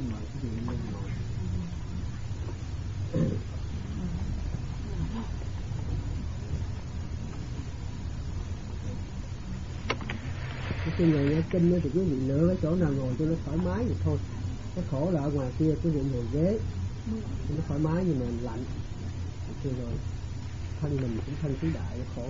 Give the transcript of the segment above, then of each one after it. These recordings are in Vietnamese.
mời quý vị lên ngồi. Khi người nghe kinh thì quý vị lựa cái chỗ nào ngồi cho nó thoải mái vậy thôi. Cái khổ là ở ngoài kia quý vị ngồi ghế nó thoải mái nhưng mà lạnh thì rồi thân mình cũng thân tứ đại khổ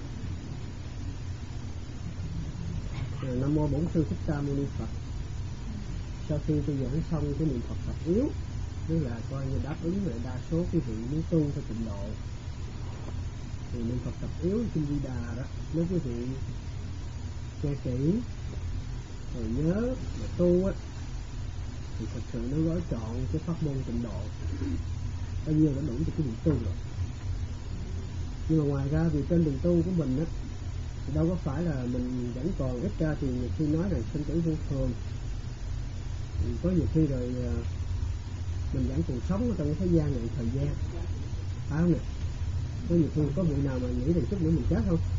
rồi. Nam mô Bổn Sư Thích Ca Mâu Ni Phật. Sau khi tôi giảng xong cái niệm Phật tập yếu, tức là coi như đáp ứng lại đa số quý vị muốn tu theo tịnh độ, thì niệm Phật tập yếu Kinh Di Đà đó, nếu quý vị nghe kỹ rồi nhớ mà tu á thì thật sự nó gói trọn cái pháp môn tịnh độ, bao nhiêu đã đủ cho quý vị tu rồi. Nhưng mà ngoài ra vì trên đường tu của mình á thì đâu có phải là mình vẫn còn ít ra, thì nhiều khi nói rằng sinh tử vô thường, có nhiều khi rồi mình vẫn còn sống ở trong cái thế gian này thời gian, phải không nè? Có nhiều khi có vị nào mà nghĩ rằng chút nữa mình chết không?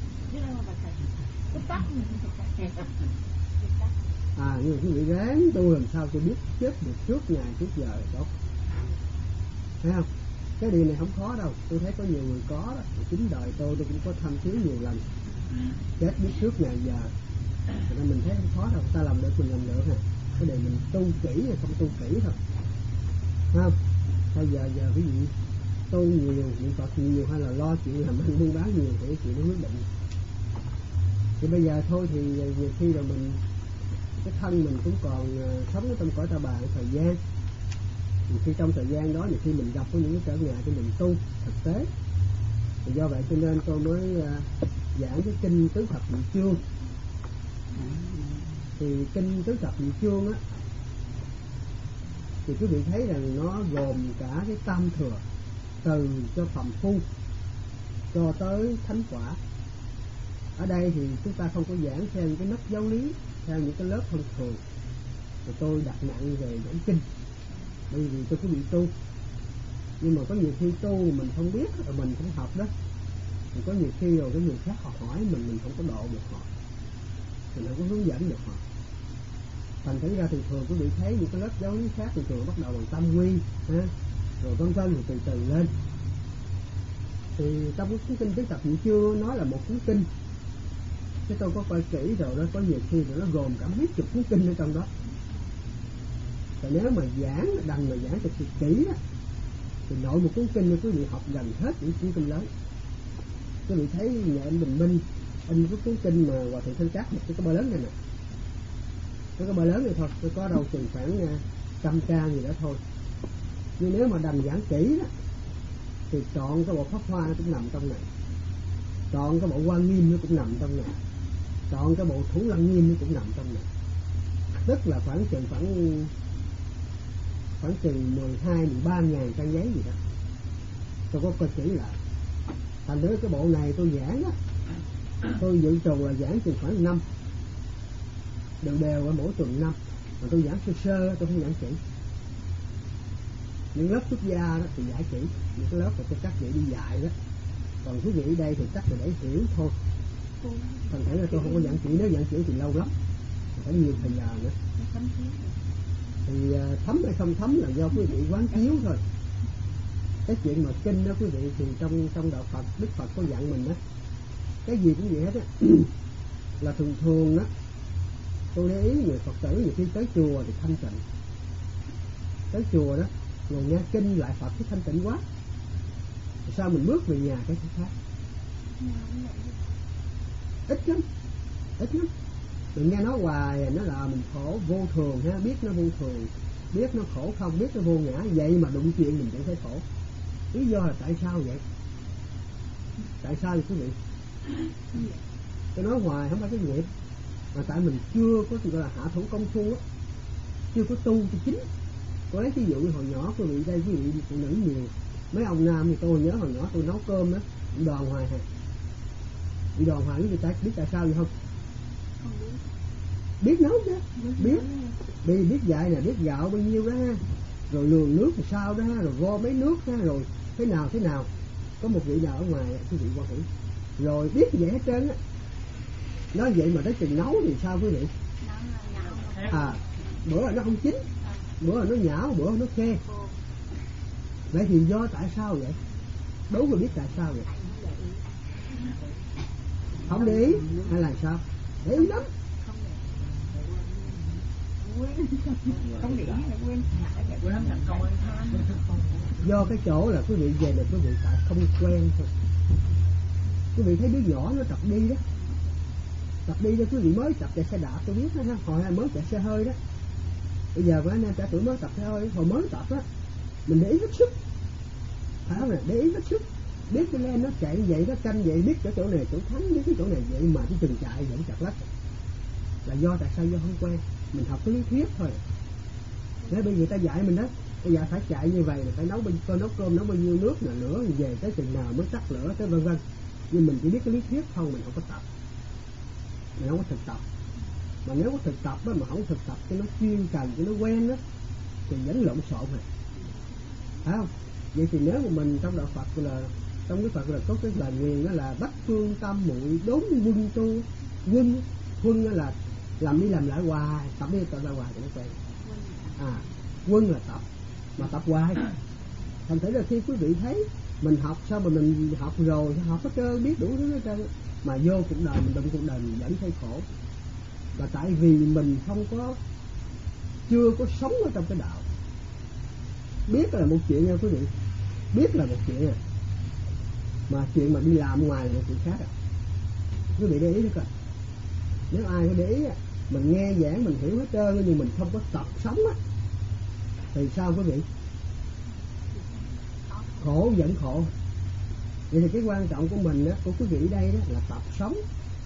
Nhưng mà quý vị ráng tu làm sao cho biết chết được trước ngày trước giờ là tốt, thấy không? Cái điều này không khó đâu, tôi thấy có nhiều người có đó. Chính đời tôi cũng có thăm thiếu nhiều lần chết biết trước ngày giờ, nên mình thấy không khó đâu, ta làm được mình làm được nè. Cái đề mình tu kỹ hay không tu kỹ thôi, không? Bây giờ quý vị tu nhiều, niệm Phật nhiều hay là lo chuyện làm ăn buôn bán nhiều thì chuyện nó quyết định. Thì bây giờ thôi thì nhiều khi là mình cái thân mình cũng còn sống ở trong cõi ta bà thời gian, nhiều khi trong thời gian đó nhiều khi mình gặp có những cái trở ngại cho mình tu thực tế. Thì do vậy cho nên tôi mới giảng cái kinh tứ thập nhị chương. Thì kinh tứ thập nhị chương á thì quý vị thấy rằng nó gồm cả cái tam thừa, từ cho phàm phu cho tới thánh quả. Ở đây thì chúng ta không có giảng theo những cái lớp giáo lý, theo những cái lớp thông thường, rồi tôi đặt nặng về giảng kinh bởi vì tôi quý vị tu. Nhưng mà có nhiều khi tu mình không biết, rồi mình không học đó, thì có nhiều khi rồi cái người khác họ hỏi mình không có độ được họ, mình không có hướng dẫn được họ. Thành thử ra thường quý vị thấy những cái lớp giáo lý khác thường bắt đầu bằng tâm quy rồi vân vân, rồi từ từ lên. Thì trong cái cuốn kinh tứ thập nhị chương nói là một cuốn kinh, chứ tôi có coi kỹ rồi đó, có nhiều khi rồi nó gồm cả mấy chục cuốn kinh ở trong đó. Và nếu mà giảng đành mà giảng thật kỹ á, thì nội một cuốn kinh quý vị học gần hết những cuốn kinh lớn. Quý vị thấy nhà anh Bình Minh in cái cuốn kinh mà Hòa Thượng Thanh Trác một cái bơ lớn này nè, cái bơ lớn này thôi, tôi có đâu chừng khoảng 100 trang gì đó thôi. Nhưng nếu mà đành giảng kỹ đó, thì chọn cái bộ Pháp Hoa nó cũng nằm trong này, chọn cái bộ Hoa Nghiêm nó cũng nằm trong này, chọn cái bộ Thủ Lăng Nghiêm nó cũng nằm trong này. Tức là khoảng chừng 12-13 ngàn trang giấy gì đó. Tôi có coi kỹ lại. Thành ra cái bộ này tôi giảng á, tôi dự trù là giảng chừng khoảng 5, đều ở mỗi tuần 5, mà tôi giảng sơ tôi không giảng kỹ. Những lớp xuất gia đó thì giải kỹ, những cái lớp mà tôi cắt vậy đi dạy đó. Còn quý vị ở đây thì cắt là để hiểu thôi. Thành thử là tôi không có giảng kỹ, nếu giảng kỹ thì lâu lắm, phải nhiều thời gian nữa. Thì thấm hay không thấm là do quý vị quán chiếu thôi. Cái chuyện mà kinh đó quý vị thì trong đạo Phật, Đức Phật có dặn mình đó, cái gì cũng vậy hết á. Là thường đó, tôi để ý người Phật tử nhiều khi tới chùa thì thanh tịnh, tới chùa đó ngồi nghe kinh lại Phật cái thanh tịnh quá, sao mình bước về nhà cái khác ít lắm. Đừng nghe nói hoài nó là mình khổ vô thường ha, biết nó vô thường, biết nó khổ không, biết nó vô ngã, vậy mà đụng chuyện mình chẳng thấy khổ. Lý do là tại sao vậy? Tại sao vậy quý vị? Tôi nói hoài không phải cái nghiệp, mà tại mình chưa có gọi là hạ thủ công phu á, chưa có tu cho chính. Có lấy ví dụ hồi nhỏ quý vị đây, quý vị phụ nữ nhiều, mấy ông nam thì tôi nhớ hồi nhỏ tôi nấu cơm đó bị đòn hoài hả? Bị đòn hoài biết tại sao vậy không? Biết nấu chứ, biết dạy nè, biết gạo bao nhiêu đó ha, rồi luồng nước thì sao đó ha, rồi vo mấy nước ha, rồi thế nào. Có một vị nào ở ngoài quý vị quan hỷ rồi biết vậy hết trơn á. Nói vậy mà tới chừng nấu thì sao quý vị? Bữa là nó không chín, bữa nó nhão, bữa nó khê. Vậy thì do tại sao vậy? Đố có biết tại sao vậy? Không để ý hay là sao? Để ý lắm. Không để ý là quên thành công ăn tham. Do cái chỗ là quý vị về là quý vị tại không quen thôi. Quý vị thấy đứa nhỏ nó tập đi đó, quý vị mới tập chạy xe đạp tôi biết đó ha, hồi mới chạy xe hơi đó. Bây giờ anh em trẻ tuổi mới tập xe hơi, hồi mới tập á, mình để ý hết sức, phải không nè? Để ý hết sức, biết cái lên nó chạy vậy, nó canh vậy, biết chỗ này chỗ thắng, biết cái chỗ này vậy mà cái chừng chạy vẫn chặt lách. Là do tại sao? Do không quen. Mình học cái lý thuyết thôi. Nếu bây giờ ta dạy mình đó, bây giờ phải chạy như vậy, phải nấu cơm, nấu bao nhiêu nước là lửa, về tới chừng nào mới tắt lửa, tới vân vân. Nhưng mình chỉ biết cái lý thuyết không, mình không có tập, mình không có thực tập. Mà nếu có thực tập á, mà không thực tập cái nó chuyên cần, cái nó quen đó, thì vẫn lộn xộn rồi, phải không? Vậy thì nếu mà mình trong đạo Phật là, trong cái Phật là có cái lời nguyền đó là bách phương tam muội đốn quân tu. Quân là làm đi làm lại hoài, tập đi tập lại hoài thì nó quen. Quân là tập, mà tập hoài. Thành thử là khi quý vị thấy mình học, sao mà mình học rồi, học hết trơn, biết đủ thứ hết trơn, mà vô cuộc đời mình, đụng cuộc đời mình vẫn thấy khổ. Là tại vì mình không có, chưa có sống ở trong cái đạo. Biết là một chuyện nha quý vị, biết là một chuyện à, mà chuyện mà đi làm ngoài là một chuyện khác à. Quý vị để ý được rồi. Nếu ai có để ý, mình nghe giảng mình hiểu hết trơn, nhưng mình không có tập sống á, thì sao quý vị? Khổ vẫn khổ. Vậy thì cái quan trọng của mình á, của quý vị đây đó là tập sống,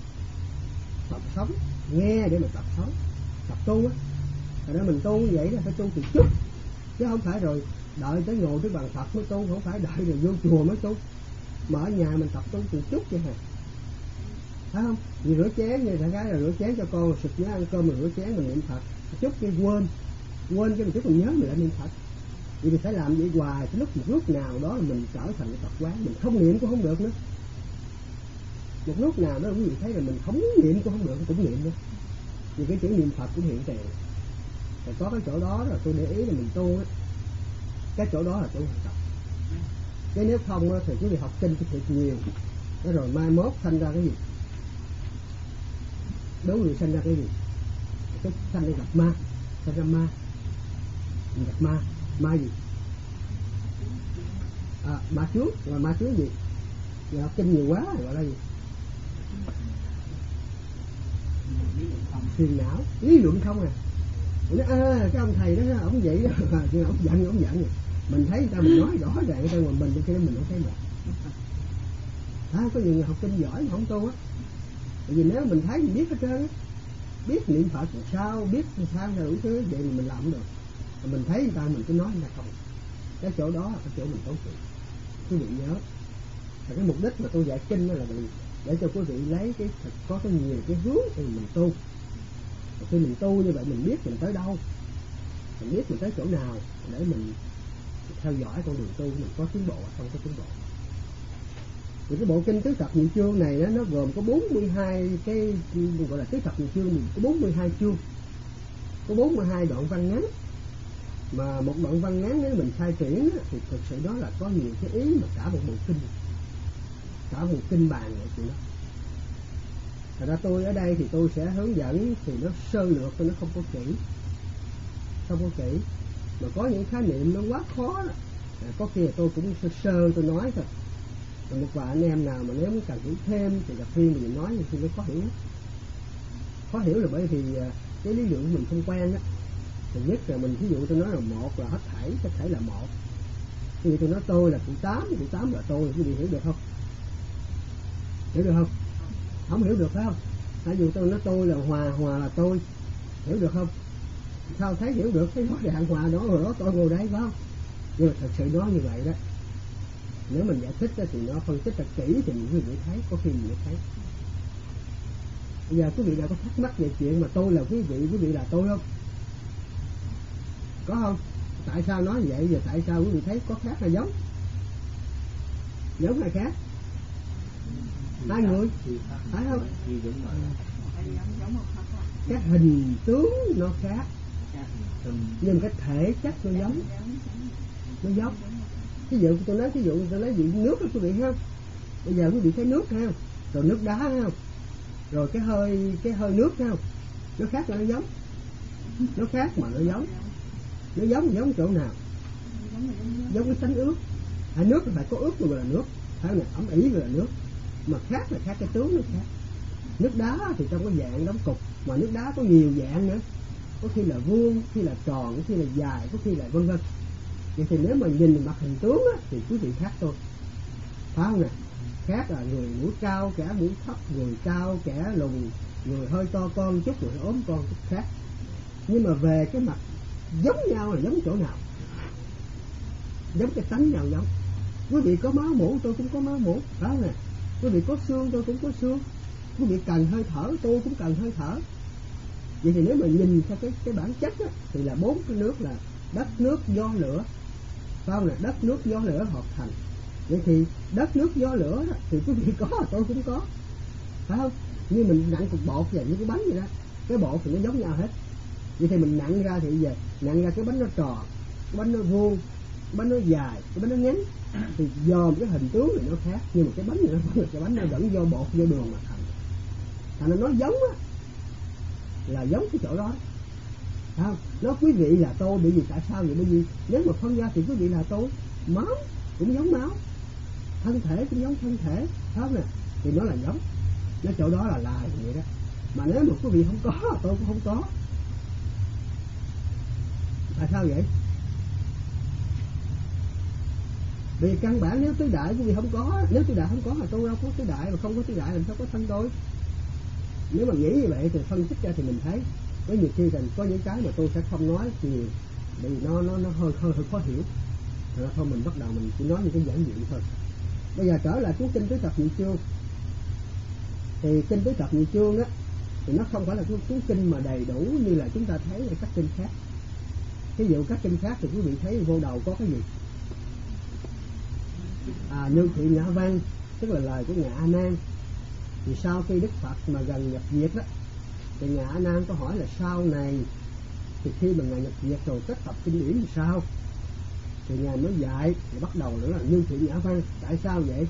nghe để mà tập sống, tập tu á. Rồi đó mình tu như vậy đó, phải tu từ chút, chứ không phải rồi đợi tới ngồi tới bàn Phật mới tu, không phải đợi rồi vô chùa mới tu, mà ở nhà mình tập tu từ chút vậy hả? Phải không? Vì rửa chén như đại cái là rửa chén cho con, sụt nhớ ăn cơm mình rửa chén mình niệm Phật, chút cái quên cái một chút mình nhớ mình lại niệm Phật. Vì phải làm vậy hoài, cái một lúc nào đó là mình trở thành cái tập quán, mình không niệm cũng không được nữa. Một lúc nào đó quý vị thấy là mình không niệm cũng không được, cũng niệm nữa. Vì cái chữ niệm Phật cũng hiện tiền. Rồi có cái chỗ đó là tôi để ý là mình tu á, cái chỗ đó là tôi tập. Chứ nếu không thì quý vị học kinh thiệt nhiều, đó rồi mai mốt sanh ra cái gì? Đố người sanh ra cái gì? Cái sanh ra gặp ma, sanh ra ma. Mình gặp ma gì? Ma trước, là ma trước gì? Giờ học kinh nhiều quá rồi gọi là gì? Phiền não, lý luận không à. Nói, cái ông thầy đó ổng vậy đó, nhưng ổng giận. Mình thấy người ta mình nói rõ ràng người ta, mà mình khi đó mình không thấy được. Có nhiều người học kinh giỏi mà không tu á. Bởi vì nếu mình thấy mình biết hết trơn á, biết niệm Phật làm sao, biết làm sao là đủ thứ, vậy mà mình làm không được. Mà mình thấy người ta mình cứ nói người ta không. Cái chỗ đó là cái chỗ mình tốt chuyện. Quý vị nhớ. Và cái mục đích mà tôi dạy kinh đó là để cho quý vị lấy cái có cái nhiều cái hướng để mình tu. Và khi mình tu như vậy mình biết mình tới đâu, mình biết mình tới chỗ nào để mình theo dõi con đường tu mình có tiến bộ hay không có tiến bộ. Thì cái bộ kinh tứ thập nhị chương này nó gồm có 42 cái gọi là tứ thập nhị chương, mình có 42 chương, có 42 đoạn văn ngắn. Mà một đoạn văn ngắn nếu mình khai triển thì thực sự đó là có nhiều cái ý mà cả một bộ kinh bàn vậy chuyện đó. Thật ra tôi ở đây thì tôi sẽ hướng dẫn thì nó sơ lược, nó không có kỹ, mà có những khái niệm nó quá khó đó. Có khi là tôi cũng sơ tôi nói thôi. Rồi một vài anh em nào mà nếu muốn cần hiểu thêm thì gặp riêng mình nói thì nó khó hiểu là bởi vì cái lý luận của mình không quen đó. Thì nhất là mình ví dụ tôi nói là một là hết thảy là một. Thì tôi nói tôi là cụ tám là tôi, quý vị hiểu được không? Hiểu được không? Không hiểu được phải không? Ví dụ tôi nói tôi là hòa là tôi, hiểu được không? Sao thấy hiểu được, thấy rõ ràng hòa đó rồi đó tôi ngồi đây phải không? Nhưng mà thật sự nói như vậy đó, nếu mình giải thích thì nó phân tích là kỹ thì mình quý vị thấy, có khi mình thấy. Bây giờ quý vị nào có thắc mắc về chuyện mà tôi là quý vị là tôi không? Có không? Tại sao nói vậy? Giờ tại sao quý vị thấy có khác hay giống? Giống hay khác? Hai người, phải không? Các hình tướng nó khác, nhưng cái thể chất nó giống. Ví dụ tôi lấy vị nước đó quý vị thấy không? Bây giờ quý vị thấy nước thấy không? Rồi nước đá thấy không? Rồi cái hơi nước thấy không? Nó khác là nó giống. Nó khác mà nó giống. Nó giống chỗ nào? Giống cái tánh ướt. Nước phải có ướt rồi gọi là nước. Phải không? Ẩm ý gọi là nước. Mà khác là khác cái tướng nó khác. Nước đá thì trong cái dạng đóng cục, mà nước đá có nhiều dạng nữa. Có khi là vuông, có khi là tròn, có khi là dài, có khi là vân vân. Vậy thì nếu mà nhìn mặt hình tướng á, thì quý vị khác tôi, phải không nè? Khác là người mũi cao, kẻ mũi thấp, người cao, kẻ lùn, người hơi to con chút, người ốm con chút khác. Nhưng mà về cái mặt giống nhau là giống chỗ nào? Giống cái tánh nhau giống. Quý vị có máu mủ, tôi cũng có máu mủ, phải không nè? Quý vị có xương, tôi cũng có xương. Quý vị cần hơi thở, tôi cũng cần hơi thở. Vậy thì nếu mà nhìn theo cái bản chất á, thì là 4 cái nước là đất, nước, gió, lửa, phải không nè? Đất, nước, gió, lửa hợp thành. Vậy thì đất, nước, gió, lửa đó, thì quý vị có, tôi cũng có, phải không? Như mình nặng cục bột vậy, như cái bánh vậy đó, cái bột thì nó giống nhau hết. Vậy thì mình nặng ra thì giờ nặng ra cái bánh nó tròn, cái bánh nó vuông, cái bánh nó dài, cái bánh nó ngắn, thì dòm cái hình tướng thì nó khác, nhưng mà cái bánh này nó vẫn là cái bánh, nó vẫn do bột, do đường mà thành. Thành ra nó giống á, là giống cái chỗ đó, phải không? Nó quý vị là tôi, bởi vì tại sao vậy? Bởi vì nếu mà phân ra thì quý vị là tôi, máu cũng giống máu, thân thể cũng giống thân thể, phải không nè? Thì nó là giống, nó chỗ đó là vậy đó. Mà nếu mà quý vị không có, tôi cũng không có. Tại sao vậy? Vì căn bản nếu tứ đại quý vị không có, nếu tứ đại không có là tôi đâu có tứ đại, mà không có tứ đại làm sao có thân tôi? Nếu mà nghĩ như vậy thì phân tích ra thì mình thấy có nhiều khi rằng có những cái mà tôi sẽ không nói nhiều, vì nó hơi khó hiểu. Rồi thôi mình bắt đầu mình chỉ nói những cái giản dị thôi. Bây giờ trở lại cuốn kinh Tứ Thập Nhị Chương. Thì kinh Tứ Thập Nhị Chương á, thì nó không phải là cuốn kinh mà đầy đủ như là chúng ta thấy ở các kinh khác. Ví dụ các kinh khác thì quý vị thấy vô đầu có cái gì? Như thị Nhã Văn, tức là lời của Ngài A Nan. Thì sau khi Đức Phật mà gần nhập diệt đó, thì Ngài A Nan có hỏi là sau này thì khi mà Ngài nhập diệt rồi kết tập kinh điển thì sao? Thì Ngài mới dạy, thì bắt đầu nữa là Như thị Nhã Văn. Tại sao vậy?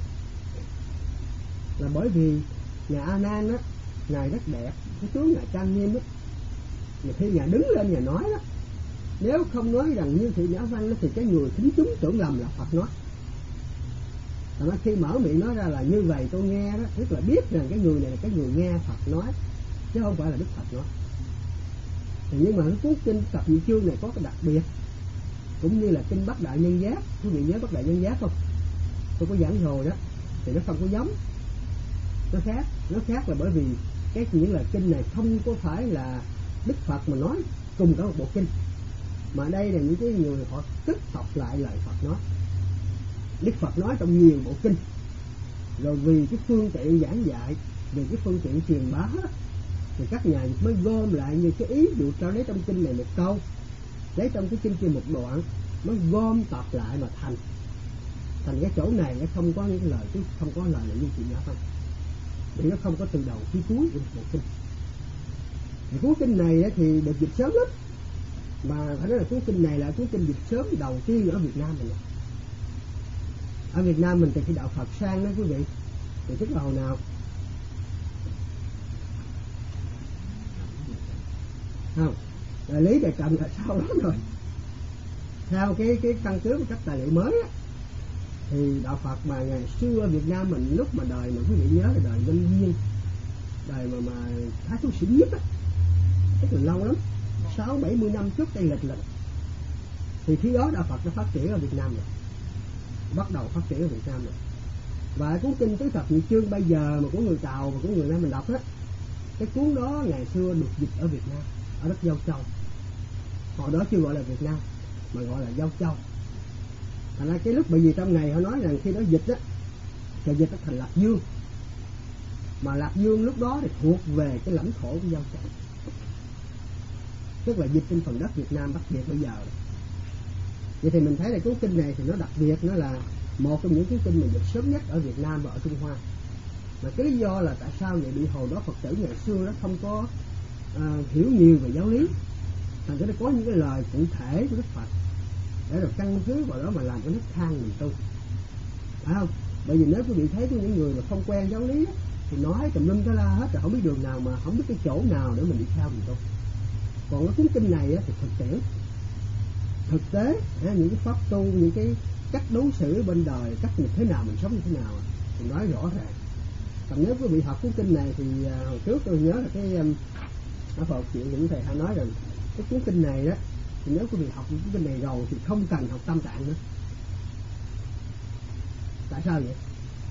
Là bởi vì Ngài A Nan á, Ngài rất đẹp, cái tướng Ngài trang nghiêm á. Khi Ngài đứng lên Ngài nói đó, nếu không nói rằng Như thị Nhã Văn đó, thì cái người thính chúng tưởng lầm là Phật nói. Mà khi mở miệng nói ra là như vậy tôi nghe đó, tức là biết rằng cái người này là cái người nghe Phật nói, chứ không phải là Đức Phật nói. Thì nhưng mà cái cuốn kinh Thập Nhị Chương này có cái đặc biệt, cũng như là kinh Bát Đại Nhân Giác. Quý vị nhớ Bát Đại Nhân Giác không? Tôi có giảng rồi đó. Thì nó không có giống, nó khác là bởi vì những lời kinh này không có phải là Đức Phật mà nói cùng cả một bộ kinh, mà đây là những cái người họ tích hợp lại lời Phật nói. Đức Phật nói trong nhiều bộ kinh, rồi vì cái phương tiện giảng dạy, vì cái phương tiện truyền bá đó, thì các nhà mới gom lại như cái ý dụ cho lấy trong kinh này một câu, lấy trong cái kinh kia một đoạn, mới gom tập lại mà thành cái chỗ này nó không có những cái lời, chứ không có lời là như chị nhỏ không, vì nó không có từ đầu tới cuối của một kinh. Thì cuốn kinh này thì được dịch sớm lắm, mà phải nói là cuốn kinh này là cuốn kinh dịch sớm đầu tiên ở Việt Nam mình. Ở Việt Nam mình thì cái đạo Phật sang đó quý vị, thì tức là hồi nào? Không, đại lý Đại Trần là sau đó rồi. Theo cái căn cứ của các tài liệu mới á, thì đạo Phật mà ngày xưa ở Việt Nam mình lúc mà đời mà quý vị nhớ là đời Minh Viên, đời mà Thái Thú Sĩ Nhiếp á, tức là lâu lắm, 60-70 năm trước đây lịch lệnh, thì khi đó đạo Phật nó phát triển ở Việt Nam rồi, bắt đầu phát triển ở Việt Nam rồi. Và cuốn kinh Tứ Thập Nhị Chương bây giờ mà của người Tàu và của người Nam mình đọc á, cái cuốn đó ngày xưa được dịch ở Việt Nam, ở đất Giao Châu. Hồi đó chưa gọi là Việt Nam mà gọi là Giao Châu. Thành ra cái lúc bởi vì trong ngày họ nói rằng khi đó dịch á, thì dịch nó thành Lạc Dương, mà Lạc Dương lúc đó thì thuộc về cái lãnh thổ của Giao Châu, tức là dịch trên phần đất Việt Nam Bắc Việt bây giờ. Vậy thì mình thấy là cuốn kinh này thì nó đặc biệt, nó là một trong những cuốn kinh mà dịch sớm nhất ở Việt Nam và ở Trung Hoa. Mà cái lý do là tại sao vậy? Bị hồi đó Phật tử ngày xưa nó không có hiểu nhiều về giáo lý, thành ra nó có những cái lời cụ thể của Đức Phật để rồi căn cứ vào đó mà làm cho nó khang mình tu, phải không? Bởi vì nếu quý vị thấy có những người mà không quen giáo lý thì nói tùm lum cái la hết rồi, không biết đường nào mà không biết cái chỗ nào để mình đi theo mình tu. Còn cái cuốn kinh này thì thực tiễn, thực tế, những cái pháp tu, những cái cách đối xử bên đời, cách mình thế nào, mình sống như thế nào thì nói rõ ràng. Còn nếu quý vị học cuốn kinh này thì hồi trước tôi nhớ là cái ở Phật chuyện những thầy hay nói rằng cái cuốn kinh này đó, thì nếu quý vị học cuốn kinh này rồi thì không cần học Tam Tạng nữa. Tại sao vậy?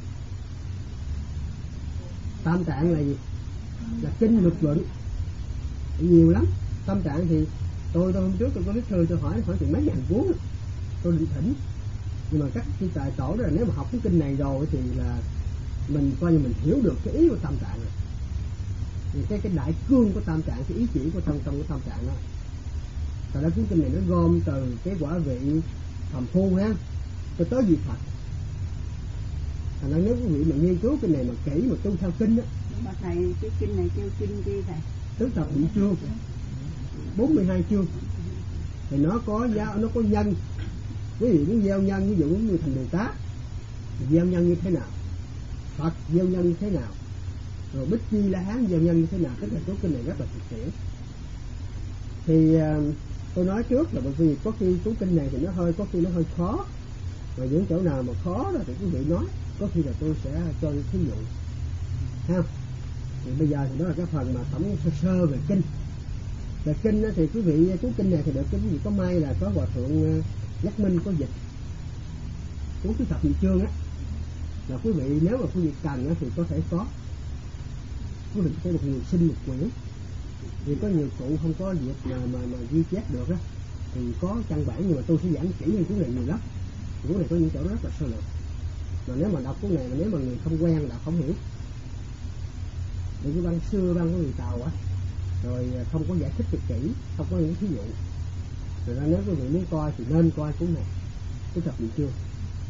Tam Tạng là gì? Là kinh luật luận nhiều lắm. Tam Tạng thì tôi hôm trước tôi có biết thơ, tôi hỏi chừng mấy ngàn cuốn, tôi định thỉnh, nhưng mà các chư tài tổ đó là nếu mà học cái kinh này rồi thì là mình coi như mình hiểu được cái ý của Tam Tạng rồi, thì cái đại cương của Tam Tạng, cái ý chỉ của trong của Tam Tạng đó. Tại đó cuốn kinh này nó gom từ cái quả vị phàm phu ha cho tới vị Phật. Thành ra nếu quý vị mà nghiên cứu kinh này mà kỹ mà tu theo kinh á, thầy cái kinh này kêu kinh gì thầy? tứ thập nhị chương, 42 chương, thì nó có nhân. Quý vị muốn gieo nhân, ví dụ như thành Bồ Tát gieo nhân như thế nào, Phật gieo nhân như thế nào, rồi Bích Chi La Hán gieo nhân như thế nào, tất cả số kinh này rất là thực tiễn. Thì tôi nói trước là bởi vì có khi số kinh này thì có khi nó hơi khó, và những chỗ nào mà khó đó thì quý vị nói, có khi là tôi sẽ cho thí dụ ha. Thì bây giờ thì đó là cái phần mà tổng sơ về kinh. Về kinh đó thì quý vị, cuốn kinh này thì được quý vị có may là có hòa thượng Giác Minh có dịch cuốn tứ thập nhị chương á, là quý vị nếu mà quý vị cần thì có thể có, quý vị có một người xin một quyển, vì có nhiều cụ không có việc mà ghi chép được á thì có căn bản, nhưng mà tôi sẽ giảng kỹ hơn cuốn này nhiều lắm. Cuốn này có những chỗ rất là sơ lược, mà nếu mà đọc cuốn này mà nếu mà người không quen là không hiểu. Những cái văn xưa, văn của người Tàu á, rồi không có giải thích được kỹ, không có những thí dụ. Rồi ra nếu quý vị muốn coi thì nên coi cuốn này, tứ thập nhị chương.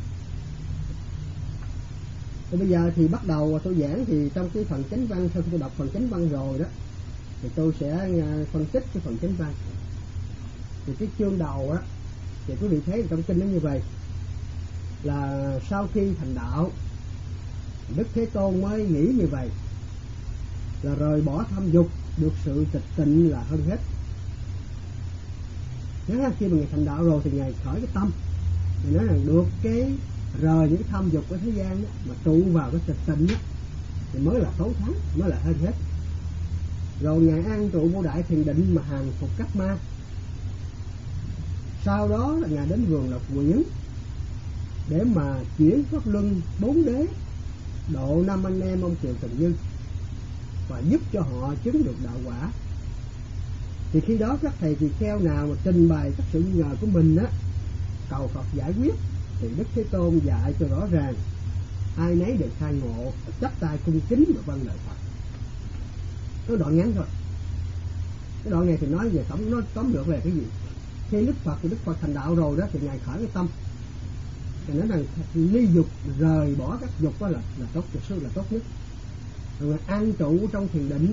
Thì bây giờ thì bắt đầu tôi giảng, thì trong cái phần chánh văn, sau khi tôi đọc phần chánh văn rồi đó thì tôi sẽ phân tích cái phần chánh văn. Thì cái chương đầu á thì quý vị thấy trong kinh nó như vậy, là sau khi thành đạo Đức Thế Tôn mới nghĩ như vậy, là rời bỏ tham dục, được sự tịch tịnh là hơn hết. Nếu khi mà Ngài thành đạo rồi thì Ngài khởi cái tâm, Ngài nói rằng được cái rời những cái tham dục của thế gian đó, mà trụ vào cái tịch tịnh đó, thì mới là tối thắng, mới là hơn hết. Rồi Ngài an trụ vô đại thiền định mà hàng phục các ma. Sau đó là Ngài đến vườn Lộc Quyển để mà chuyển pháp luân 4 đế, độ 5 anh em ông Kiều Trần Như, và giúp cho họ chứng được đạo quả. Thì khi đó các thầy tỳ kheo nào mà trình bày các sự nghi ngờ của mình á, cầu Phật giải quyết, thì Đức Thế Tôn dạy cho rõ ràng, ai nấy đều khai ngộ, chắp tay cung kính và vâng lời Phật. Nó đoạn ngắn thôi. Cái đoạn này thì nói về nó tóm lược là cái gì? Khi Đức Phật thành đạo rồi đó thì Ngài khởi cái tâm, Ngài nói rằng ly dục, rời bỏ các dục đó là tốt, thực sự là tốt nhất. Rồi Ngài an trụ trong thiền định,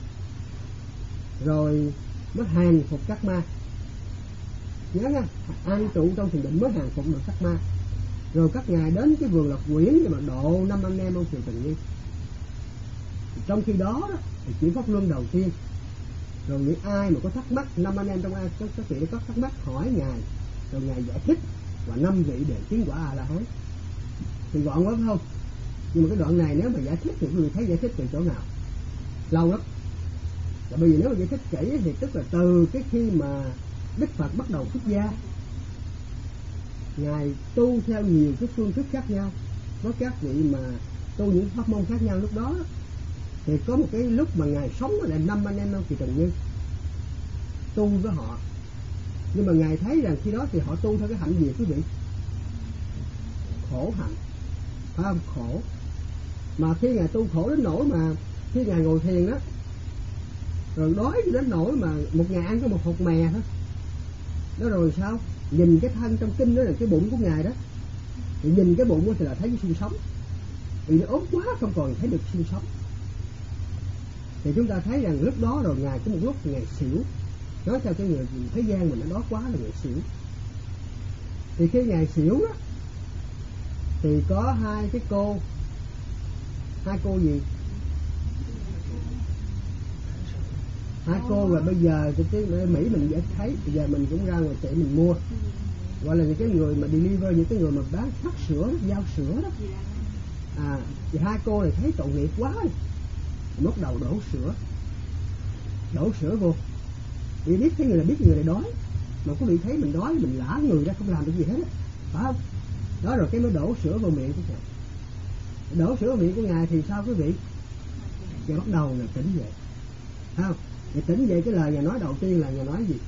rồi mới hàng phục các ma. Nhớ nha, an trụ trong thiền định mới hàng phục được các ma. Rồi các ngài đến cái vườn Lộc Quyển để mà độ 5 anh em ông Kiều Trần Như. Trong khi đó thì chỉ pháp luân đầu tiên. Rồi những ai mà có thắc mắc, 5 anh em trong ai các vị có thắc mắc hỏi Ngài, rồi Ngài giải thích, và 5 vị đều tiến quả A La Hán. Thì gọn quá phải không? Nhưng mà cái đoạn này nếu mà giải thích thì quý vị thấy giải thích từ chỗ nào? Lâu lắm. Và bởi vì nếu mà giải thích kỹ thì tức là từ cái khi mà Đức Phật bắt đầu xuất gia, Ngài tu theo nhiều cái phương thức khác nhau, với các vị mà tu những pháp môn khác nhau. Lúc đó thì có một cái lúc mà Ngài sống với lại 5 anh em ông Kiều Trần Như, tu với họ. Nhưng mà Ngài thấy rằng khi đó thì họ tu theo cái hạnh gì quý vị? Khổ hạnh, phải không? Khổ. Mà khi Ngài tu khổ đến nỗi mà khi Ngài ngồi thiền đó, rồi đói đến nỗi mà một ngày ăn có một hột mè thôi. Đó rồi sao? Nhìn cái thân trong kinh đó là cái bụng của Ngài đó, thì nhìn cái bụng đó thì là thấy cái xương sống, vì nó ốm quá không còn thấy được xương sống. Thì chúng ta thấy rằng lúc đó rồi Ngài có một lúc Ngài xỉu, nói theo cái người thế gian mình nó đó quá là người xỉu. Thì khi ngài xỉu đó thì có hai cô gì, hai cô, và bây giờ cái Mỹ mình dễ thấy, bây giờ mình cũng ra ngoài tiệm mình mua, gọi là những cái người mà deliver, những cái người mà bán phát sữa đó, giao sữa đó. Thì hai cô này thấy tội nghiệp quá, bắt đầu đổ sữa vô. Vì biết cái người là biết người này đói, mà quý vị thấy mình đói mình lả người ra không làm được gì hết, phải không? Đó, rồi cái mới đổ sữa vào miệng của ngài. Đổ sữa vào miệng của ngài thì sao quý vị? Ngài bắt đầu là tỉnh dậy, phải không? Ngài tỉnh dậy, cái lời ngài nói đầu tiên là ngài nói gì?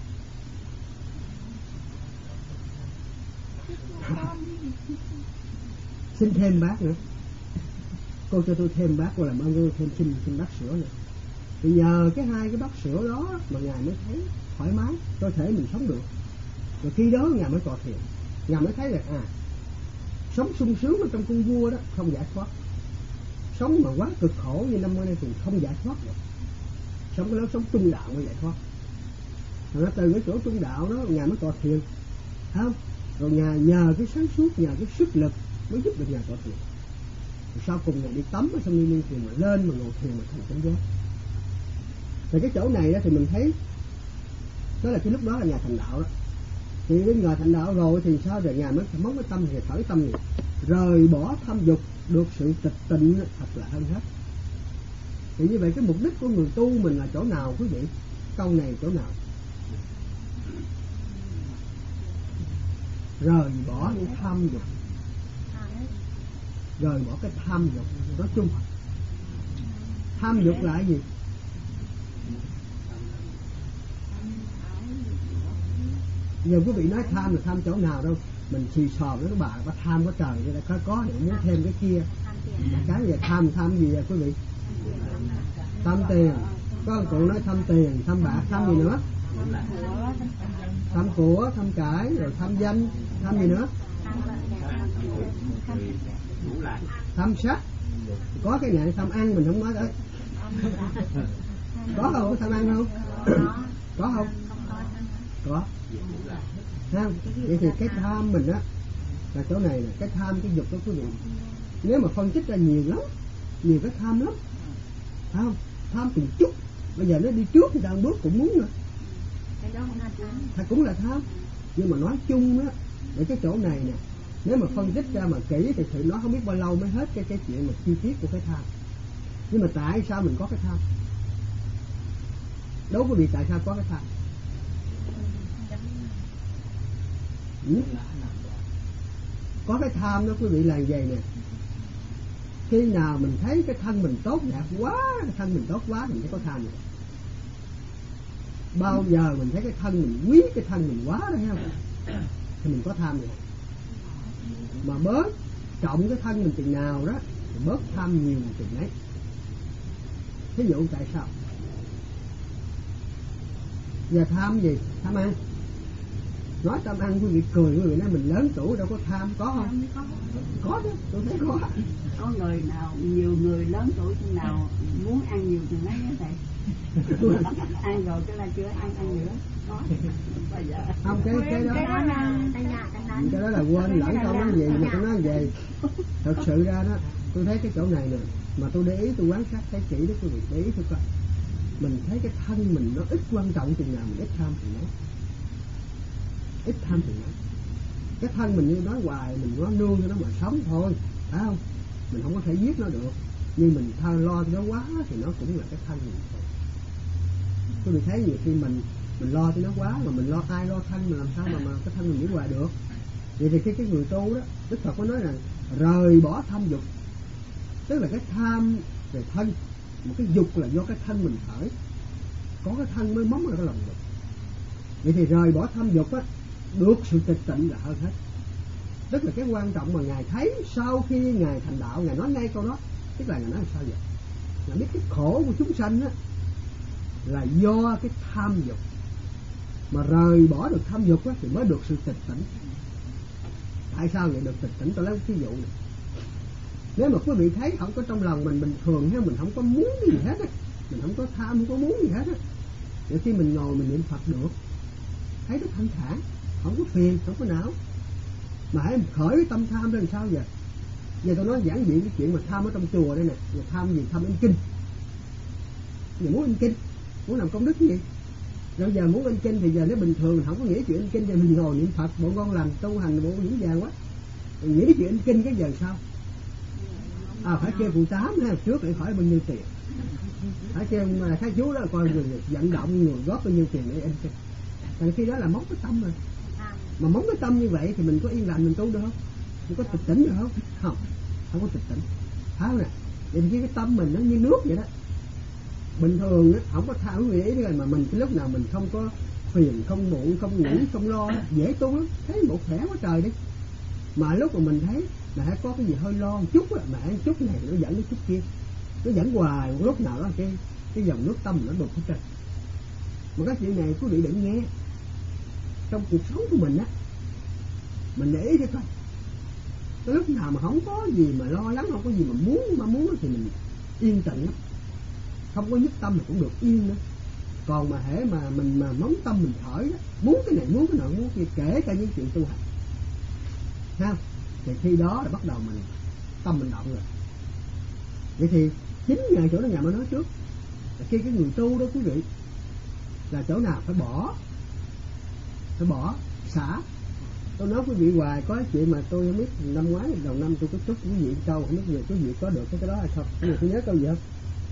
Xin thêm bát nữa, cô cho tôi thêm bát, cô làm ơn tôi thêm xin bát sữa nữa. Thì nhờ cái hai cái bát sữa đó mà ngài mới thấy thoải mái, cơ thể mình sống được. Rồi khi đó ngài mới tọa thiền, ngài mới thấy là sống sung sướng ở trong cung vua đó không giải thoát, sống mà quá cực khổ như 50 năm thì không giải thoát được, sống cái lối sống trung đạo mới giải thoát. Rồi từ cái chỗ trung đạo đó ngài mới tọa thiền, thấy không? Rồi ngài nhờ cái sáng suốt, nhờ cái sức lực mới giúp được ngài tọa thiền. Rồi sau cùng ngài đi tắm ở sông Liên Thiền mà lên mà ngồi thiền mà thành chánh giác. Rồi cái chỗ này đó thì mình thấy đó là cái lúc đó là ngài thành đạo đó. Thì đến ngài thành đạo rồi thì sao? Rồi ngài mới móng cái tâm thì thở tâm này, rời bỏ tham dục, được sự tịch tịnh thật là hơn hết. Thì như vậy cái mục đích của người tu mình là chỗ nào quý vị? Câu này chỗ nào? Rời bỏ những tham dục, rời bỏ cái tham dục. Nói chung tham dục là cái gì? Giờ quý vị nói tham là tham chỗ nào đâu? Mình xì xò với các bà tham có trời, người ta có để muốn thêm cái kia. Cái gì tham gì vậy quý vị? Tham tiền. Có một cụ nói tham tiền, tham bạc, tham gì nữa? Tham của, tham cải, rồi tham danh, tham gì nữa? Tham sắc. Có cái này tham ăn mình không nói tới. Có không? Có tham ăn không? Có không? Có. Không? Vậy thì cái tham mình á là chỗ này là cái tham, cái dục đó quý vị. Nếu mà phân tích ra nhiều lắm, nhiều cái tham lắm, phải không? Tham từng chút, bây giờ nó đi trước thì đang bước cũng muốn nữa, cũng là tham. Nhưng mà nói chung á, để cái chỗ này nè, nếu mà phân tích ra mà kỹ thì sự nó không biết bao lâu mới hết cái chuyện mà chi tiết của cái tham. Nhưng mà tại sao mình có cái tham? Đố quý vị tại sao có cái tham? Có cái tham đó quý vị là vậy nè. Khi nào mình thấy cái thân mình tốt đẹp quá, cái thân mình tốt quá thì mình có tham này. Bao giờ mình thấy cái thân mình quý cái thân mình quá đó, thấy không? Thì mình có tham này. Mà bớt trọng cái thân mình chừng nào đó thì bớt tham nhiều chừng đấy. Ví dụ tại sao? Giờ tham gì? Tham ăn. Nói tham ăn quý vị cười, quý vị nói mình lớn tuổi đâu có tham, có không? Có chứ, tôi thấy có. Có người nào, nhiều người lớn tuổi chừng nào muốn ăn nhiều chừng ấy thầy. Ăn rồi cái là chưa ăn nữa. Có. Không, cái đó là quên lẫn câu nói gì mà tôi nói về. Thật sự ra đó, tôi thấy cái chỗ này nè, mà tôi để ý, tôi quan sát thấy kỹ đó quý vị, để ý thôi coi. Mình thấy cái thân mình nó ít quan trọng chừng nào mình ít tham thì nó. Ít tham thì nó. Cái thân mình như nói hoài, mình nó nuôi cho nó mà sống thôi, phải không? Mình không có thể giết nó được, nhưng mình lo cho nó quá thì nó cũng là cái thân mình thôi. Tôi bị thấy nhiều khi mình lo cho nó quá, mà mình lo ai lo thân mình, làm sao mà cái thân mình giữ hoài được. Vậy thì cái người tu đó, Đức Phật có nói rằng rời bỏ tham dục, tức là cái tham về thân, một cái dục là do cái thân mình khởi, có cái thân mới móng ra cái lòng dục. Vậy thì rời bỏ tham dục á, được sự tịch tịnh là hơn hết. Tức là cái quan trọng mà Ngài thấy sau khi Ngài thành đạo, Ngài nói ngay câu đó. Tức là Ngài nói là sao vậy? Ngài biết cái khổ của chúng sanh á là do cái tham dục, mà rời bỏ được tham dục á thì mới được sự tịch tịnh. Tại sao vậy được tịch tịnh? Tôi lấy một ví dụ này. Nếu mà quý vị thấy không có trong lòng mình bình thường hay mình không có muốn cái gì hết á, mình không có tham, không có muốn gì hết á, Rồi khi mình ngồi mình niệm Phật được, thấy rất thanh thản, không có phiền, không có não. Mà hãy khởi cái tâm tham lên sao giờ? Giờ tôi nói giảng dị cái chuyện mà tham ở trong chùa đây nè. Giờ tham gì? Tham in kinh. Giờ muốn in kinh, muốn làm công đức gì? Rồi giờ muốn in kinh thì giờ nếu bình thường mình không có nghĩ chuyện in kinh thì mình ngồi niệm Phật, bộ ngon lành, tu hành bộ vững vàng quá. Mình nghĩ chuyện in kinh cái giờ sao? Phải kêu cụ Tám ha, trước để hỏi bao nhiêu tiền. Phải kêu các chú đó coi người vận động người góp bao nhiêu tiền để in kinh. Tại khi đó là móng cái tâm rồi. Mà móng cái tâm như vậy thì mình có yên lành mình tu được không? Mình có tịch tỉnh được không? Không có tịch tỉnh. Thấy không nè? Vậy thì cái tâm mình nó như nước vậy đó. Bình thường á, không có thao quý vị rồi mà mình cái lúc nào mình không có phiền, không muộn, không nghĩ, không lo, dễ tu lắm. Thấy một khỏe quá trời đi. Mà lúc mà mình thấy mà hãy có cái gì hơi lo một chút á, mà hãy chút này nó dẫn đến chút kia, nó dẫn hoài, một lúc nào đó cái dòng nước tâm nó đục hết trơn. Mà cái chuyện này quý vị đừng nghe. Trong cuộc sống của mình á, mình để ý cái coi, cái lúc nào mà không có gì mà lo lắng, không có gì mà muốn thì mình yên tĩnh lắm, không có nhất tâm thì cũng được yên nữa. Còn mà hễ mà mình mà móng tâm mình thở đó, muốn cái này muốn cái nọ muốn kia, kể cả những chuyện tu hành, ha, thì khi đó là bắt đầu mình tâm mình động rồi. Vậy thì chính ngày chỗ đó nhà mới nói trước là khi cái người tu đó quý vị là chỗ nào phải bỏ xả. Tôi nói quý vị hoài có cái chuyện mà tôi không biết năm ngoái đầu năm tôi có chúc quý vị câu, không biết giờ quý vị có được cái đó hay không. Tôi nhớ câu gì không?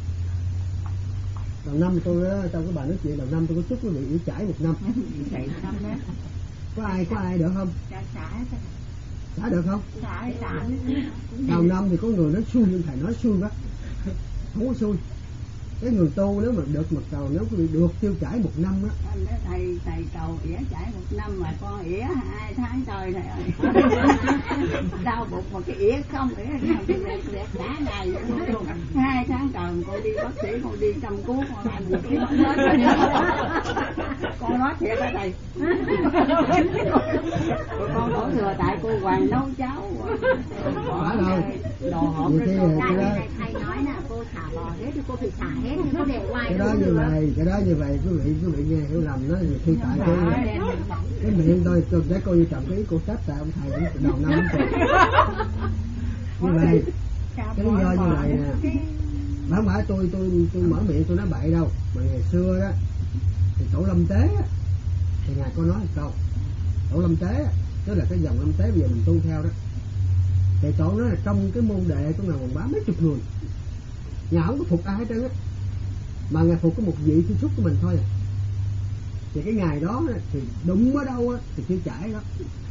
Đầu năm tôi trong cái bài nói chuyện đầu năm tôi có chúc quý vị yếu chảy 1 năm. Có ai được không? Xả được không? Đầu năm thì có người nói xui, nhưng thầy nói xui quá, không có xui. Cái người tu nếu mà được mặc cầu, nếu quý vị được tiêu chảy 1 năm á, thầy cầu ỉa chảy 1 năm mà con ỉa 2 tháng trời thầy ơi. Đau bụng mà cái ỉa không ỉa đẹp cả ngày luôn. 2 tháng trời con đi bác sĩ, con đi chăm cứu, con làm gì cái con nói thiệt đó thầy. Con đổ thừa tại cô Hoàng nấu cháo đồ hộp thầy nói là cô xả bò hết thì cô phải xả hết, nhưng cô để ngoài cái đó như vậy quý vị nghe hiểu lầm đó. Khi tại cái miệng tôi để coi như trọng ý cô trách tại ông thầy đầu năm như vậy. Cái lý do như vậy nè, mà không phải tôi mở miệng tôi nói bậy đâu. Mà ngày xưa đó thì tổ Lâm Tế á, thì ngài có nói một câu, tổ Lâm Tế á, tức là cái dòng Lâm Tế bây giờ mình tu theo đó, thì tổ nói là trong cái môn đệ của ngài Hoàng Bá mấy chục người, ngài không có phục ai hết trơn á, mà ngài phục có một vị sư thúc của mình thôi à. Thì cái ngày đó thì đụng ở đâu á thì tiêu chảy đó,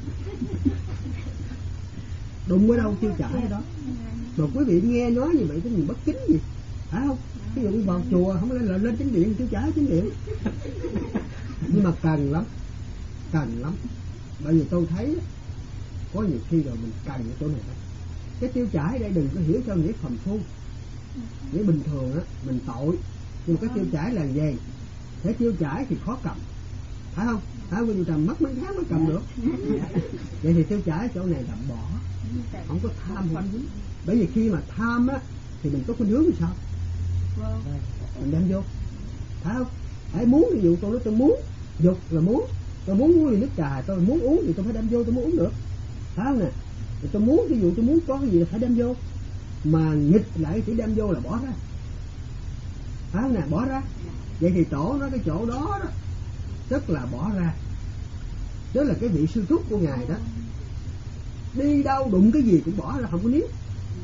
đụng ở đâu tiêu chảy đó. Mà quý vị nghe nói như vậy cái mình bất kính gì, phải không? Ví dụ vào chùa không lên chính điện tiêu chảy chính điện. Nhưng mà cần lắm. Bởi vì tôi thấy có nhiều khi rồi mình cần cái chỗ này đó. Cái tiêu chảy đây đừng có hiểu theo nghĩa phàm phu, nghĩa bình thường á mình tội, nhưng mà cái tiêu chảy là gì? Thế tiêu chảy thì khó cầm, phải không? Phải không? Cầm mất mấy tháng mới cầm được. Vậy thì tiêu chảy chỗ này là bỏ, không có tham không dính. Bởi vì khi mà tham á thì mình có khuynh hướng thì sao? Mình đem vô, phải không? Hãy muốn, ví dụ tôi nói tôi muốn, dục là muốn, tôi muốn uống ly nước trà, tôi muốn uống thì tôi phải đem vô, tôi muốn uống được, phải không nè? Thì tôi muốn, ví dụ tôi muốn có cái gì là phải đem vô, mà nghịch lại chỉ đem vô là bỏ ra, phải không nè? Bỏ ra. Vậy thì tổ nói cái chỗ đó đó tức là bỏ ra, tức là cái vị sư thúc của ngài đó đi đâu đụng cái gì cũng bỏ ra, không có níu,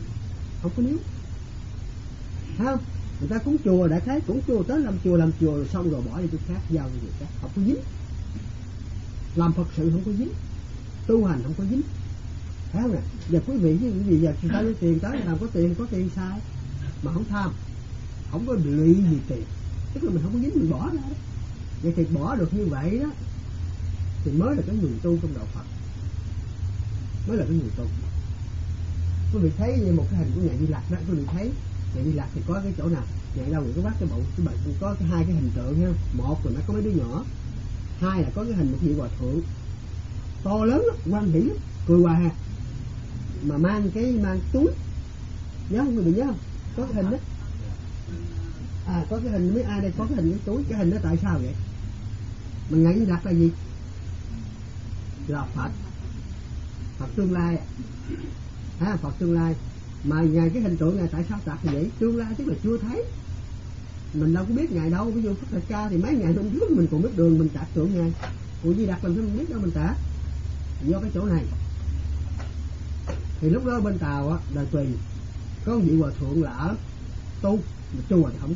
phải không? Người ta cúng chùa đã thấy cúng chùa tới làm chùa xong rồi bỏ đi chỗ khác, giao cho người khác, không có dính. Làm Phật sự không có dính, tu hành không có dính, phải không nè? Giờ quý vị với quý vị giờ người ta lấy tiền tới làm có tiền sai mà không tham, không có lụy gì tiền, tức là mình không có dính, mình bỏ ra đó. Vậy thì bỏ được như vậy đó thì mới là cái người tu trong đạo Phật, mới là cái người tu. Quý vị thấy như một cái hình của Ngài Di Lặc đó, quý vị thấy Ngài Di Lặc thì có cái chỗ nào Ngài đâu có bắt cái bụng cái bệnh, có cái 2 cái hình tượng ha. Một là nó có mấy đứa nhỏ, 2 là có cái hình một vị hòa thượng to lớn lắm, quan hỷ lắm, cười hoài ha, mà mang túi, nhớ không quý vị nhớ không? Có cái hình đó Có cái hình, mấy ai đây có cái hình cái túi, cái hình đó tại sao vậy? Mình nghĩ đặt là gì? Là Phật, Phật tương lai Phật tương lai. Mà Ngài cái hình tượng Ngài tại sao đặt như vậy? Tương lai tức là chưa thấy, mình đâu có biết Ngài đâu. Ví dụ Phật Thích Ca thì mấy ngày hôm trước mình còn biết đường, mình đặt tượng Ngài. Ủa Di Đặt làm sao mình biết đâu mình tả? Do cái chỗ này. Thì lúc đó bên Tàu á, Đài Tùy có một vị hòa thượng lạ tu, mà chùa thì không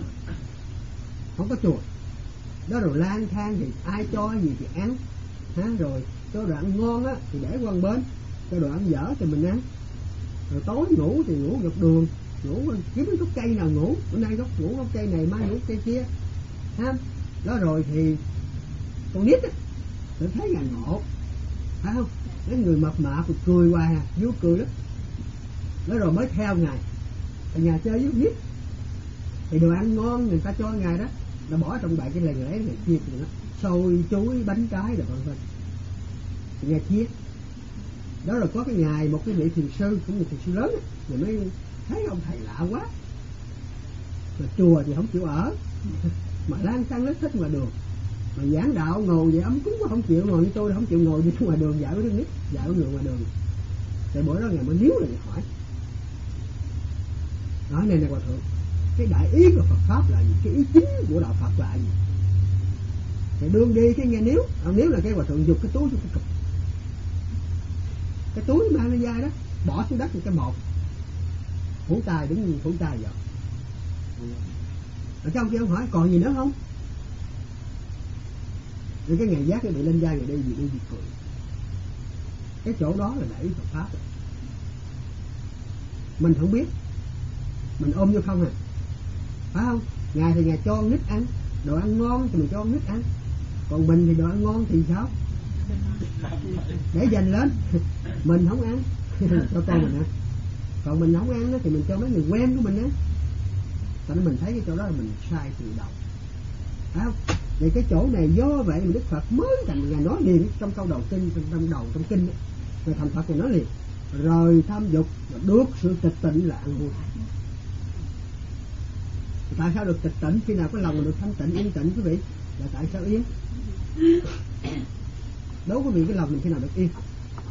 có chùa đó, rồi lang thang thì ai cho gì thì ăn, rồi cho đồ ăn ngon á thì để qua bên, cho đồ ăn dở thì mình ăn, rồi tối ngủ thì ngủ dọc đường, ngủ kiếm cái gốc cây nào ngủ, bữa nay ngủ gốc cây này, mai ngủ cây kia, đó. Rồi thì con nít á, tôi thấy Ngài ngộ, phải không? Cái người mập mạp cười hoài vui cười lắm, đó rồi mới theo Ngài. Ở nhà chơi với nít thì đồ ăn ngon người ta cho Ngài đó, nó bỏ trong bệ cái lèn lén này chia thì nó xôi chuối bánh trái rồi vân vân, Ngài chia đó. Rồi có cái ngày một cái vị thiền sư, cũng một thiền sư lớn, rồi mới thấy ông thầy lạ quá, mà chùa thì không chịu ở, mà lang thang lết thích ngoài đường, mà giảng đạo ngồi vậy ấm cúng quá không chịu ngồi như tôi, không chịu ngồi đi ngoài đường dạo với đứa nít, dạo với người ngoài đường. Tại bữa đó Ngài mới níu lại hỏi, nói này hòa thượng, cái đại ý của Phật pháp là gì, cái ý chính của đạo Phật là gì? Thì đương đi cái nghe níu, níu là cái hòa thượng giục cái túi cho cái túi mang lên vai đó, bỏ xuống đất cái một phủ tay, đứng phủ tay vậy. Ở trong kia ông hỏi còn gì nữa không? Rồi cái ngày giác cái bị lên vai rồi đi cười. Cái chỗ đó là đại ý Phật pháp rồi. Mình không biết, mình ôm vô không phải không? Ngài thì Ngài cho nít ăn, đồ ăn ngon thì mình cho nít ăn, còn mình thì đồ ăn ngon thì sao? Để dành lên, mình không ăn cho con mình ăn, còn mình không ăn thì mình cho mấy người quen của mình ăn. Cho nên mình thấy cái chỗ đó là mình sai từ đầu, phải không? Vậy cái chỗ này do vậy mà Đức Phật mới thành, Ngài nói liền trong câu đầu kinh, trong kinh ấy, rồi thành Phật Ngài nói liền, rồi tham dục và được sự tịch tịnh là ăn vui. Tại sao được tịch tịnh? Khi nào có lòng được thanh tịnh yên tịnh quý vị? Là tại sao yên? Đố quý vị cái lòng mình khi nào được yên?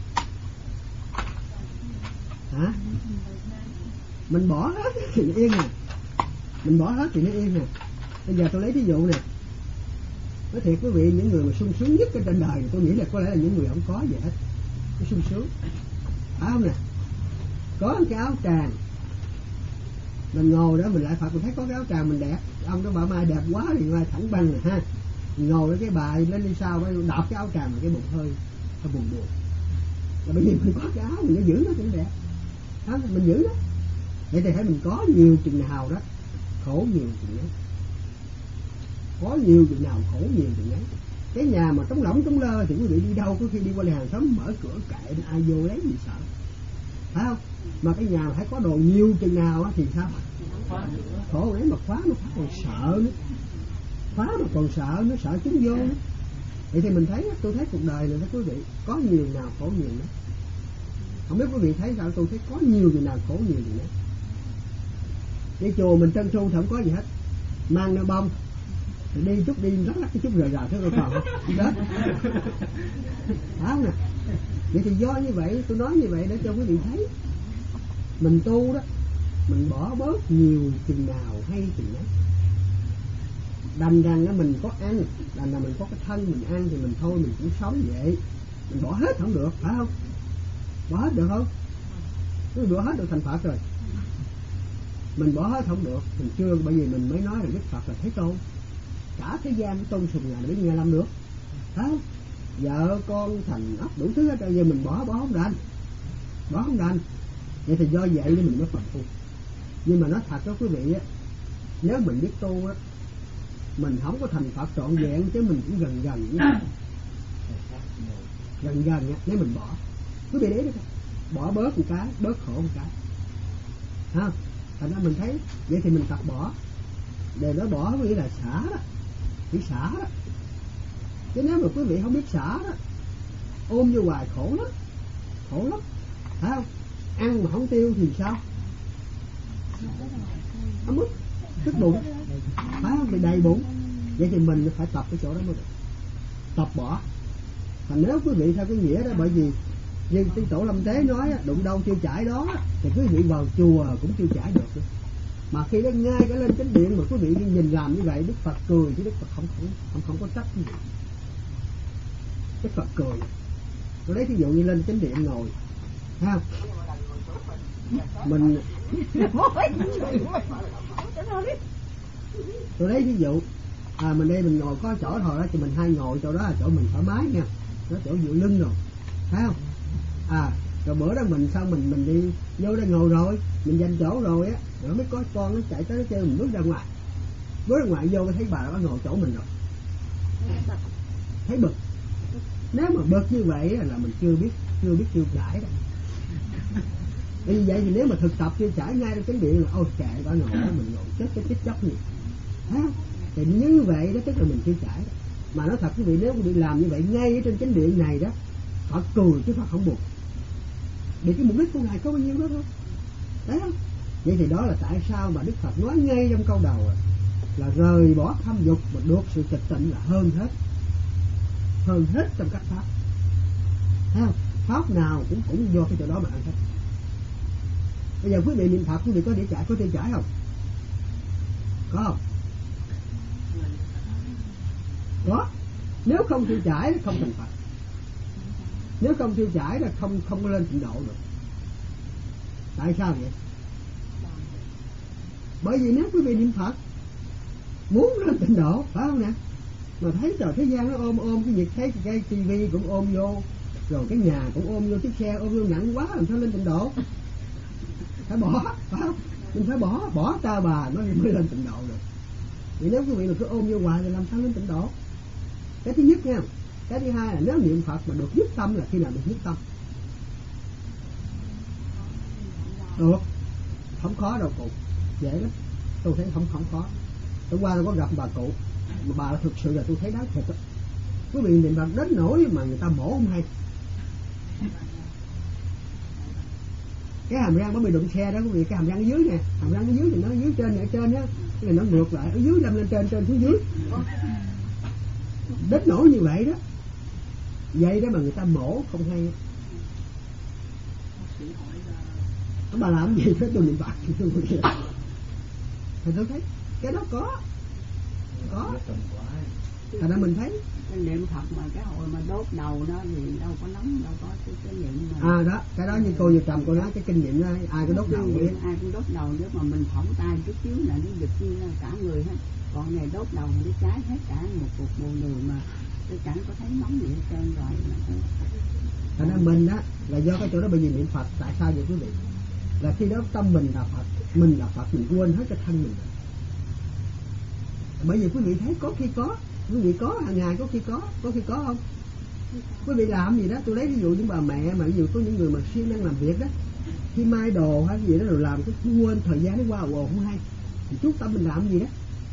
Mình bỏ hết thì nó yên nè, mình bỏ hết thì nó yên nè. Bây giờ tôi lấy ví dụ nè, nói thiệt quý vị, những người mà sung sướng nhất ở trên đời tôi nghĩ là có lẽ là những người không có gì hết, cái sung sướng, phải không nè? Có cái áo tràng, mình ngồi đó mình lại Phật, mình thấy có cái áo tràng mình đẹp, ông đó bảo mai đẹp quá thì mai thẳng băng nè ha, mình ngồi với cái bài lên đi sau đạp cái áo tràng mà cái bụng hơi buồn là bởi vì mình có cái áo mình nó giữ nó cũng đẹp đó, mình giữ đó. Vậy thì thấy mình có nhiều chừng nào đó khổ nhiều chừng ấy, có nhiều chừng nào khổ nhiều chừng ấy. Cái nhà mà trống lỏng trống lơ thì quý vị đi đâu, có khi đi qua nhà hàng xóm mở cửa kệ ai vô lấy gì sợ, phải không? Mà cái nhà phải có đồ nhiều chừng nào thì sao? Khổ đấy, mà khóa nó còn sợ nữa, khóa mà còn sợ, nó sợ chúng vô nữa. Vậy thì mình thấy, tôi thấy cuộc đời này đó quý vị, có nhiều nào khổ nhiều nữa. Không biết quý vị thấy sao, tôi thấy có nhiều chừng nào khổ nhiều chừng nữa. Cái chùa mình trân tru thì không có gì hết, mang nó bông thì đi chút đi lắc cái chút rời thế rồi còn đó, phải không nè? Vậy thì do như vậy, tôi nói như vậy để cho quý vị thấy mình tu đó, mình bỏ bớt nhiều chừng nào hay chừng ấy. Đành rằng đó mình có ăn, đành là mình có cái thân mình ăn thì mình thôi mình cũng sống vậy. Mình bỏ hết không được, phải không? Bỏ hết được không? Mình bỏ hết được thành Phật rồi. Mình bỏ hết không được, mình chưa, bởi vì mình mới nói là Đức Phật là Thế Tôn. Cả thế gian tôn sùng Ngài để Ngài làm được, phải không? Vợ con thành ấp đủ thứ hết rồi, giờ mình bỏ không đành. Vậy thì do vậy nên mình mới phật tu. Nhưng mà nói thật đó quý vị á, nếu mình biết tu á, mình không có thành Phật trọn vẹn chứ mình cũng gần á, nếu mình bỏ. Quý vị để đấy, bỏ bớt một cái, bớt khổ một cái, ha. Thành ra mình thấy vậy thì mình tập bỏ. Để nó bỏ có nghĩa là xả đó, chỉ xả đó. Chứ nếu mà quý vị không biết xả đó, ôm vô hoài khổ lắm, phải không? Ăn mà không tiêu thì sao? Ấm ức, tức bụng, phải không? Bị đầy bụng. Vậy thì mình phải tập cái chỗ đó mới được, tập bỏ. Thành nếu quý vị theo cái nghĩa đó, bởi vì như cái tổ Lâm Tế nói đụng đâu chưa chải đó, thì quý vị vào chùa cũng chưa chải được. Mà khi nó ngay cái lên chánh điện mà quý vị nhìn làm như vậy, Đức Phật cười chứ Đức Phật không có trách gì. Đức Phật cười. Tôi lấy thí dụ như lên chánh điện ngồi, thấy không? Mình tôi lấy ví dụ mình đây mình ngồi có chỗ thôi đó, thì mình hay ngồi chỗ đó là chỗ mình thoải mái nha, nó chỗ dựa lưng rồi, thấy không? Rồi bữa đó mình sao mình đi vô đây ngồi rồi, mình giành chỗ rồi á, rồi mới có con nó chạy tới nó chơi, mình bước ra ngoài vô thấy bà đã ngồi chỗ mình rồi, thấy bực. Nếu mà bực như vậy là mình chưa biết trải đâu. Vì vậy thì nếu mà thực tập chưa trải ngay trong chánh điện là ôi kệ bà ngồi đó, mình ngồi chết cái chích chóc gì, thấy không? Thì như vậy đó tức là mình chưa trải đó. Mà nói thật quý vị, nếu quý vị làm như vậy ngay ở trên chánh điện này đó, Phật cười chứ Phật không buồn. Vì cái mục đích của Ngài có bao nhiêu đó thôi, thấy không? Vậy thì đó là tại sao mà Đức Phật nói ngay trong câu đầu là rời bỏ tham dục mà được sự trịch tịnh là hơn hết trong các pháp, thấy không? Pháp nào cũng do cái chỗ đó mà ăn hết. Bây giờ quý vị niệm Phật, quý vị có tiêu chảy không? Có không? Có. Nếu không tiêu chảy thì không thành Phật. Nếu không tiêu chảy là không có lên trình độ được. Tại sao vậy? Bởi vì nếu quý vị niệm Phật muốn lên trình độ, phải không nè? Mà thấy trời thế gian nó ôm cái việc, thấy cái tivi cũng ôm vô, rồi cái nhà cũng ôm vô, chiếc xe ôm vô, nặng quá làm sao lên trình độ? Phải bỏ, phải không? Mình phải bỏ ta bà nó mới lên trình độ được. Vậy nếu quý vị mà cứ ôm vô hoài thì làm sao lên trình độ? Cái thứ nhất nha. Cái thứ hai là nếu niệm Phật mà được nhất tâm là khi nào được nhất tâm? Được. Không khó đâu cụ. Dễ lắm. Tôi thấy không khó. Hôm qua tôi có gặp bà cụ, mà bà thực sự là tôi thấy đáng thiệt đó. Quý vị niệm Phật đến nỗi mà người ta mổ không hay. Cái hàm răng nó bị đụng xe đó quý vị, cái hàm răng ở dưới nè, hàm răng ở dưới thì nó dưới trên, ở trên á, cái này nó ngược lại, ở dưới đâm lên trên xuống dưới. Đến nỗi như vậy đó. Vậy đó mà người ta mổ không hay. Bà làm gì đó tôi niệm Phật thì tôi thấy cái đó có. Thành ra mình thấy cái niệm Phật mà cái hồi mà đốt đầu đó thì đâu có nóng, đâu có cái niệm mà. Đó, cái đó như cô Như Trầm cô nói cái kinh nghiệm đó, ai có đốt đầu vậy? Ai cũng đốt đầu chứ, mà mình phỏng tay chút xíu là nó giật như cả người hết. Còn này đốt đầu mà nó cháy hết cả một cục bùn đường mà tôi chẳng có thấy nóng gì hết trơn rồi. Thành ra mình đó là do cái chỗ đó bởi vì niệm Phật. Tại sao vậy quý vị? Là khi đó tâm mình là Phật, mình quên hết cái thân mình. Bởi vì quý vị thấy có khi có, quý vị có hàng ngày, có khi có không? Quý vị làm gì đó, tôi lấy ví dụ những bà mẹ mà ví dụ có những người mà siêng năng làm việc đó, khi mai đồ hay gì đó rồi làm cái quên thời gian nó qua không hay, thì chút tâm mình làm gì đó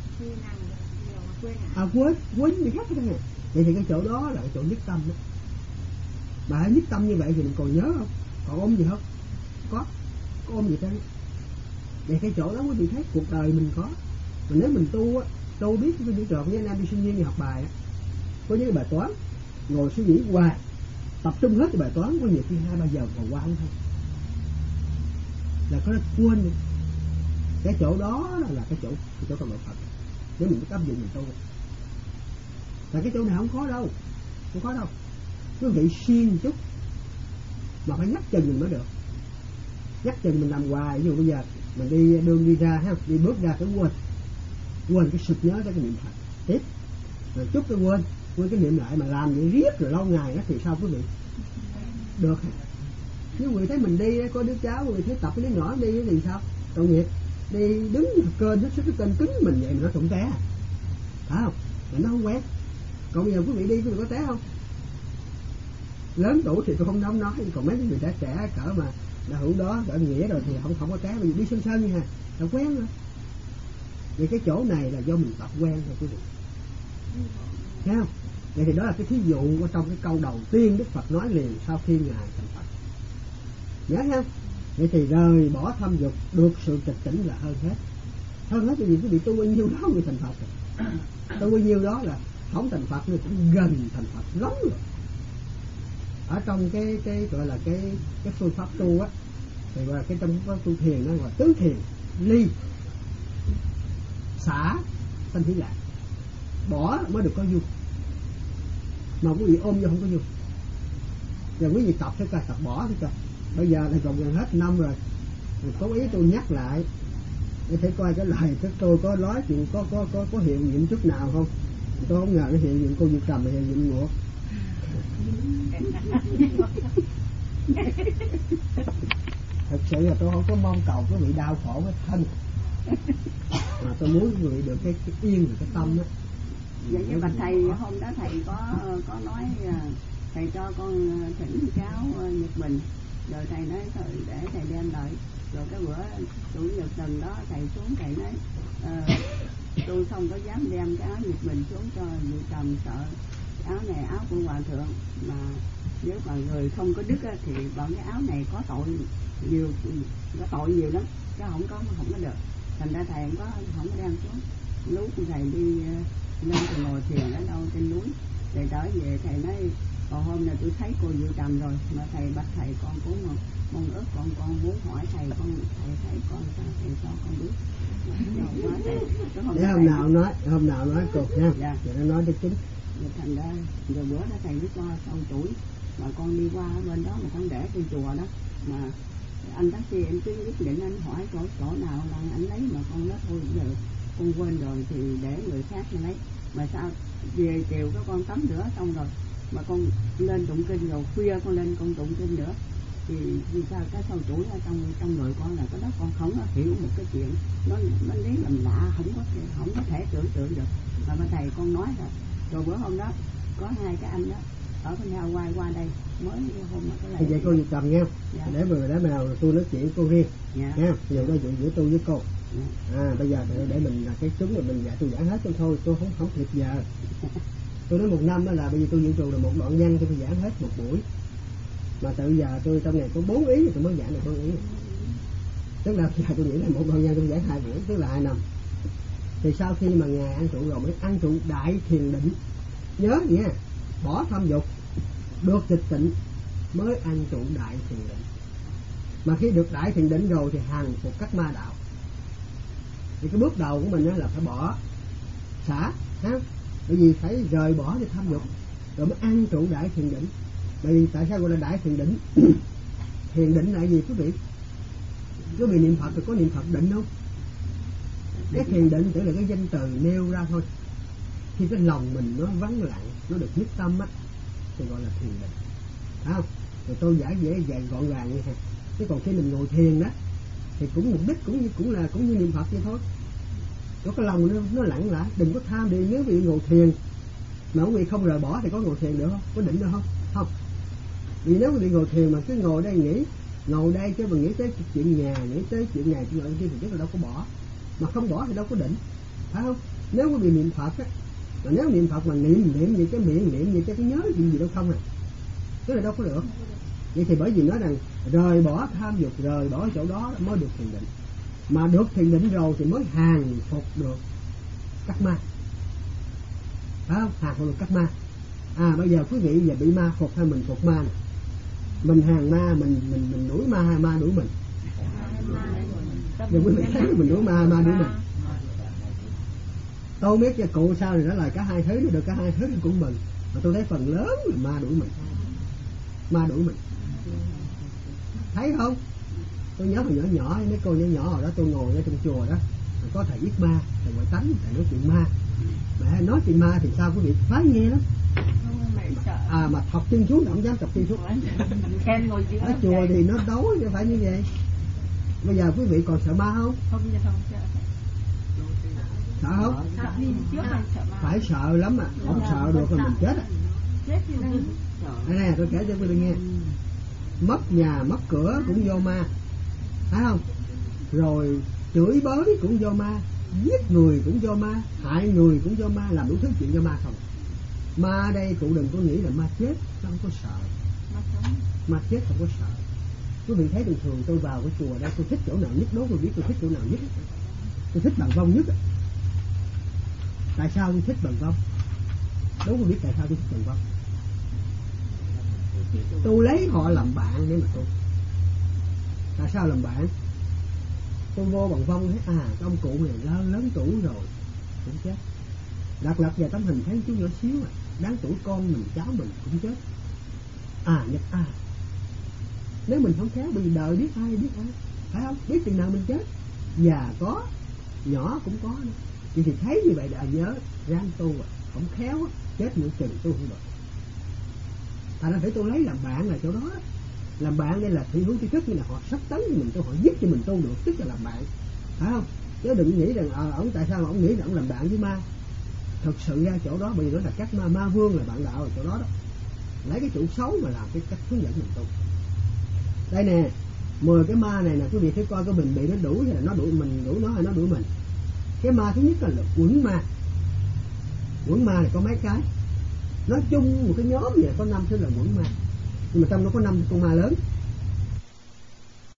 quên người khác hết nè. Vậy thì cái chỗ đó là cái chỗ nhất tâm đó. Mà nhất tâm như vậy thì mình còn nhớ không? Còn ôm gì không? Có ôm gì trơn. Vậy cái chỗ đó quý vị thấy cuộc đời mình có. Mà nếu mình tu á, tôi biết cái những trò với anh em đi sinh viên đi học bài á, có những cái bài toán ngồi suy nghĩ hoài, tập trung hết cái bài toán, có nhiều khi 2-3 giờ còn qua không thôi, là có nó quên đi. Cái chỗ đó là cái chỗ trong đạo Phật, nếu mình có áp dụng mình tu. Là cái chỗ này không có đâu. Quý vị siêng chút mà phải nhắc chừng mình mới được. Nhắc chừng mình làm hoài, ví dụ bây giờ mình đi ra ha, đi bước ra cái quên cái sực nhớ tới cái niệm Phật tiếp, rồi chút cái quên cái niệm lại, mà làm vậy riết rồi lâu ngày đó thì sao quý vị? Được. Nếu quý vị thấy mình đi có đứa cháu, quý vị thấy tập cái đứa nhỏ đi thì sao? Tội nghiệp, đi đứng kênh hết sức cái kênh cứng mình vậy mà nó cũng té, phải không? Mà nó không quen. Còn bây giờ quý vị đi, quý vị có té không? Lớn tuổi thì tôi không nói, còn mấy cái người trẻ cỡ mà đã hữu đó, cỡ nghĩa rồi thì không có té, bởi vì đi sân như hà, là quen rồi. Vậy cái chỗ này là do mình tập quen rồi quý vị, thấy không? Vậy thì đó là cái thí dụ ở trong cái câu đầu tiên Đức Phật nói liền sau khi Ngài thành Phật. Nhớ không? Vậy thì rời bỏ tham dục được sự trịch tĩnh là hơn hết. Thôi nói cho gì quý vị tu bao nhiêu đó mới thành Phật rồi. Tu bao nhiêu đó là không thành Phật nhưng cũng gần thành Phật lắm rồi. Ở trong cái gọi là cái phương pháp tu á, thì gọi là cái trong phương pháp tu thiền nó gọi là tứ thiền: ly, xả, sanh hỷ lạc. Bỏ mới được có vui, mà quý vị ôm vô không có vui. Giờ quý vị tập thôi coi, tập bỏ thôi coi. Bây giờ là còn gần hết năm rồi, cố ý tôi nhắc lại để thấy coi cái lời của tôi có nói chuyện có hiệu nghiệm chút nào không. Tôi không ngờ nó hiệu nghiệm cô Diệu Trầm mà hiệu nghiệm ngược. Thật sự là tôi không có mong cầu quý vị đau khổ với thân, mà tôi muốn quý vị được cái yên và cái tâm đó. Vậy chứ bạch thầy hôm đó thầy có nói thầy cho con thỉnh cháu Nhật Bình, rồi thầy nói thôi để thầy đem lại. Rồi cái bữa chủ nhật tuần đó thầy xuống thầy nói tôi không có dám đem cái áo Nhật Bình xuống cho vợ chồng, sợ áo này áo của hòa thượng, mà nếu mà người không có đức thì bọn cái áo này có tội nhiều lắm, chứ không có được. Thành ra thầy không có đem xuống. Lúc thầy đi lên thì ngồi thiền ở đâu trên núi, rồi trở về thầy nói còn hôm nay tôi thấy cô Diệu Trầm rồi, mà thầy bắt thầy con cũng mong ước con muốn hỏi thầy thấy con sao thầy cho con biết. Để hôm nào nói cục nha. Dạ. Rồi nó nói được chính. Thành ra rồi bữa đó thầy mới cho sau tuổi mà con đi qua bên đó mà con để trên chùa đó, mà anh taxi em cứ quyết định anh hỏi chỗ nào là anh lấy, mà con nói thôi giờ con quên rồi thì để người khác lấy. Mà sao về chiều có con tắm rửa xong rồi mà con lên tụng kinh, rồi khuya con lên con tụng kinh nữa, thì vì sao cái sâu chuỗi ở trong người con là cái đó con không hiểu một cái chuyện nó lý làm lạ, không có thể tưởng tượng được. Mà thầy con nói rồi bữa hôm đó có hai cái anh đó ở bên nhau qua đây mới hôm mà cái này. Vậy cô Diệu Trầm nha. Dạ. Để nào tôi nói chuyện cô riêng. Dạ. Nha. Giờ nói chuyện giữa tôi với cô. Dạ. Bây giờ để mình là cái chúng mình dạy tôi giảng hết cho thôi, tôi không thiệt giờ. Tôi nói một năm đó là bây giờ tôi dự trù là một đoạn văn tôi phải giảng hết một buổi, mà từ giờ tôi trong ngày có 4 ý tôi mới giảng được 4 ý. Tức là giờ tôi nghĩ là một đoạn văn tôi giảng 2 buổi, tức là 2 năm. Thì sau khi mà ngài ăn trụ rồi mới ăn trụ đại thiền định, nhớ nha, bỏ tham dục, được tịch tịnh mới ăn trụ đại thiền định. Mà khi được đại thiền định rồi thì hàng phục các ma đạo. Thì cái bước đầu của mình là phải bỏ, xả, bởi vì phải rời bỏ đi tham dục rồi mới ăn trụ đại thiền định. Bởi vì tại sao gọi là đại thiền định? Thiền định là gì quý vị? Quý vị niệm Phật thì có niệm Phật định không? Cái thiền định chỉ là cái danh từ nêu ra thôi. Khi cái lòng mình nó vắng lặng, nó được nhất tâm á, thì gọi là thiền định. Phải không? Rồi tôi giải dễ dàng gọn gàng như thế. Chứ còn khi mình ngồi thiền đó thì cũng mục đích cũng như niệm Phật vậy thôi. Có cái lòng nó lặng lại, đừng có tham đi. Nếu bị ngồi thiền mà quý vị không rời bỏ thì có ngồi thiền được không? Có định được không? Không. Vì nếu quý vị ngồi thiền mà cứ ngồi đây nghĩ, ngồi đây chứ mà nghĩ tới chuyện nhà, nghĩ tới chuyện này chuyện nọ kia thì chắc là đâu có bỏ. Mà không bỏ thì đâu có định, phải không? Nếu quý vị niệm Phật á, mà nếu niệm Phật mà niệm như cái miệng niệm như cái nhớ gì đâu không à, cái là đâu có được. Vậy thì bởi vì nói rằng rời bỏ tham dục, rời bỏ chỗ đó mới được thiền định. Mà được thiền định rồi thì mới hàng phục được các ma, phải không? Hàng phục được các ma. Bây giờ quý vị giờ bị ma phục hay mình phục ma này? Mình hàng ma, mình đuổi ma hay ma đuổi mình? Giờ quý vị thấy mình đuổi ma đuổi mình. Tôi không biết cho cụ sao thì đó là cả hai thứ, được cả hai thứ thì cũng mừng. Mà tôi thấy phần lớn là ma đuổi mình. Ma đuổi mình. Thấy không? Tôi nhớ hồi nhỏ mấy cô nhỏ hồi đó tôi ngồi ở trong chùa đó, có thầy giết ma, thầy ngoại tánh, thầy nói chuyện ma. Mà nói chuyện ma thì sao quý vị phái nghe lắm. Mà thọc chân xuống không dám thọc chân xuống. Ở chùa thì nó đấu chứ phải như vậy. Bây giờ quý vị còn sợ ma không? Không sợ. Sợ không? Phải sợ lắm mà, không sợ được là mình chết à. Đây nè, tôi kể cho quý vị nghe. Mất nhà, mất cửa cũng do ma, phải không? Rồi chửi bới cũng do ma, giết người cũng do ma, hại người cũng do ma, làm đủ thứ chuyện do ma không. Ma ở đây cụ đừng có nghĩ là ma chết, nó không có sợ. Ma chết không có sợ. Quý vị thấy bình thường tôi vào cái chùa đây, tôi thích chỗ nào nhất, đố tôi biết tôi thích chỗ nào nhất. Tôi thích bằng vong nhất. Tại sao tôi thích bằng vong? Đúng không biết tại sao tôi thích bằng vong. Tôi lấy họ làm bạn để mà tu. Tại sao làm bạn? Tôi vô bằng vong thấy cái ông cụ này lớn tuổi rồi cũng chết. Lật vào tấm hình thấy chú nhỏ xíu đáng tuổi con mình, cháu mình cũng chết. Nếu mình không khéo bây đời biết ai, phải không? Biết chừng nào mình chết. Già có, nhỏ cũng có nữa. Thì thấy như vậy đã nhớ ráng tu không khéo chết nửa chừng tu không được. Thành ra phải tôi lấy làm bạn là chỗ đó. Làm bạn đây là thị hướng tri thức, như là họ sắp tấn cho mình tu, họ giúp cho mình tu được, tức là làm bạn, phải không? Chứ đừng nghĩ rằng ông tại sao mà ông nghĩ rằng ông làm bạn với ma. Thực sự ra chỗ đó bây giờ là các ma vương là bạn đạo ở chỗ đó đó, lấy cái chủ xấu mà làm cái cách hướng dẫn mình tu. Đây nè, 10 cái ma này nè, quý vị phải coi cái mình bị nó đuổi hay là nó đuổi mình, đuổi nó hay nó đuổi mình. Cái ma thứ nhất là quẩn ma. Quẩn ma này có mấy cái, nói chung một cái nhóm vậy có 5 thứ là quẩn ma, nhưng mà trong đó có 5 con ma lớn.